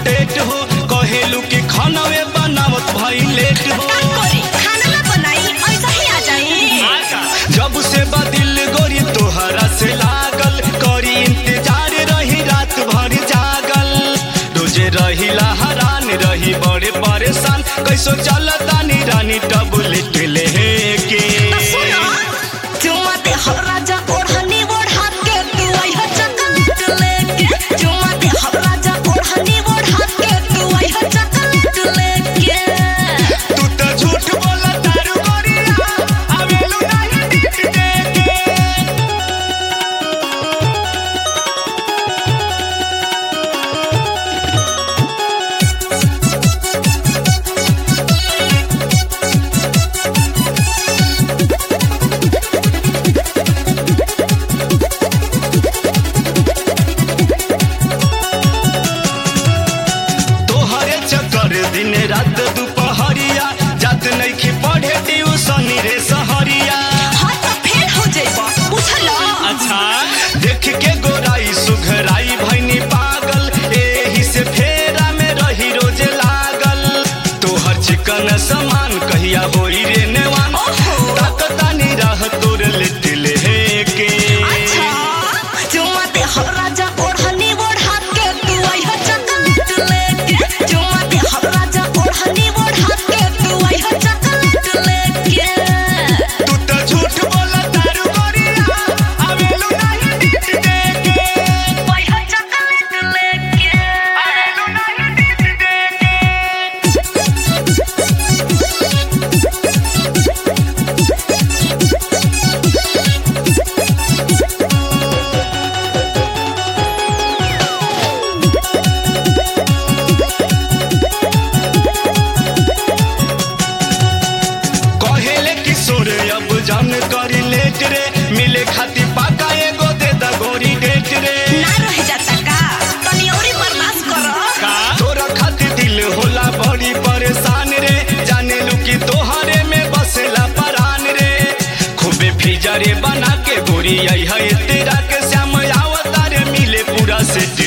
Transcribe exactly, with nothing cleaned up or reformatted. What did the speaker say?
Debt हो कहेलू कि खानावे बनावत भाई लेट हो खाना ना बनाई ऐसा ही आ जाए। जब से बदिल गोरी तोहरा से लागल करी इंतजार रही रात भर जागल रोजे रही हैरान रही बड़े परेशान कैसो चलता नी रानी टबलेट लेके चुमा दे हो राजा ओढ़नी ओढ़ा के तू आई हो चॉकलेट लेके चुमा दे हो राजा ओढ़नी ओढ़ा के तू आई हो चॉकलेट लेके तू तो झूठ बोला तारू गोरिया आवेलू नहीं डेट देके दिन रात दुपहरिया जात नइखे पढ़े ट्यूशन रे सहरिया हां तो फेल हो जाइबा बुझला। अच्छा देख के गोराई सुघराई भइनी पागल एही से फेरा में रही रोज लागल तोहर चिकन सामान कहिया होई रे नेवान ताकता नी रह तोर लेट लेके अच्छा चुमा दे हो राजा ओढ़नी ओढ़ा के तू आई हो चॉकलेट लेके चुमा दे हो राजा ओढ़नी ओढ़ा के तू आई हो चॉकलेट लेके तू तो झूठ बोला तारू गोरिया आवेलू नहीं डेट देके आई हो चॉकलेट लेके आवेलू नहीं डेट देके कहेले किशोर अब जान करी लेट रे मिले खाती पाका एगो दे द गोरी डेट रे ना रह जाता का तनी औरी बर्दाश्त करो तोरा खातिर दिल होला बड़ी परेशान रे जाने लू कि तोहरे में बसेला परान रे खूबे फिजरे बना के गोरी आई है तेरा के श्याम आवतारे मिले पूरा सेट